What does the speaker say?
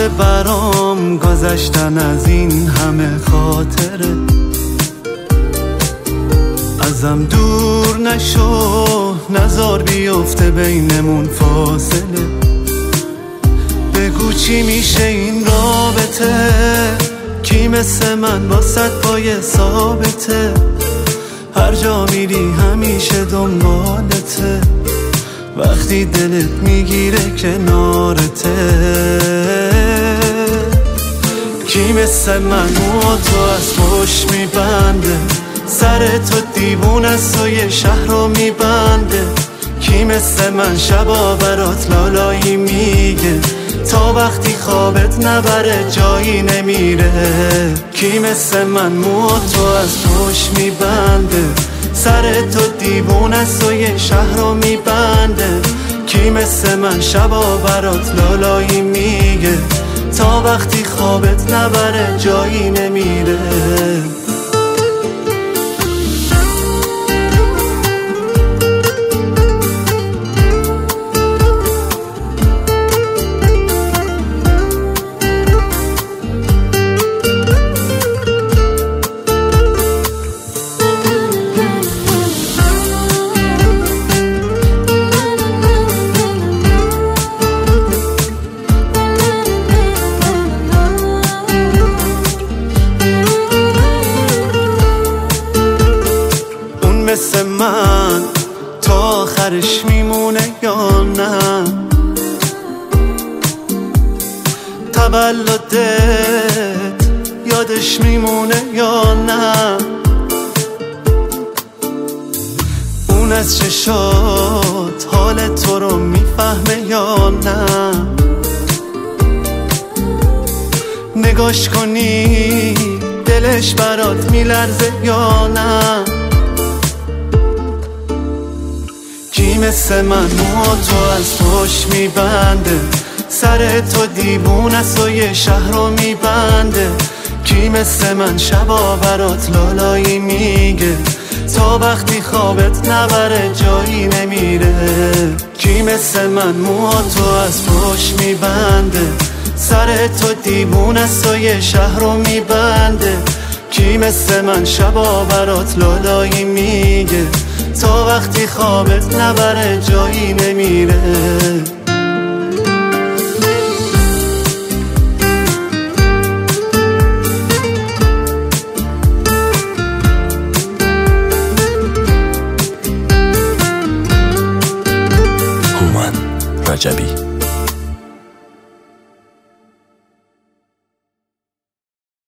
سخته برام گذشتن از این همه خاطره. ازم دور نشو، نزار بیفته بینمون فاصله. بگو چی میشه این رابطه، کی مثل من واسه پای ثابته. هر جا میری همیشه دنبالته، وقتی دلت میگیره کنارته. کی مثل من و تو از پشت میبنده، سر تو دیوون است و یه شهر رو میبنده. کی مثل من شبا برات لالایی میگه، تا وقتی خوابت نبره جایی نمیره. کی مثل من مو تو از پشت میبنده، سر تو دیوون است و یه شهر رو میبنده. کی مثل من شبا برات لالایی میگه، تا وقتی خوابت نبره جایی نمیره. مثل من تا آخرش میمونه یا نه؟ تولدت یادش میمونه یا نه؟ اون از چشات حال تو رو میفهمه یا نه؟ نگاش کنی دلش برات میلرزه یا نه؟ کی مثل من مو تو از پشت میبنده، سر تو دیوون است و یه شهر رو میبنده. کی مثل من شبا برات لالایی میگه، تا وقتی خوابت نبره جایی نمیره. کی مثل من مو تو از پشت میبنده، سر تو دیوون است و یه شهر رو میبنده. کی مثل من شبا برات لالایی میگه، تا وقتی خوابت نبره جایی نمیره. هومن رجبی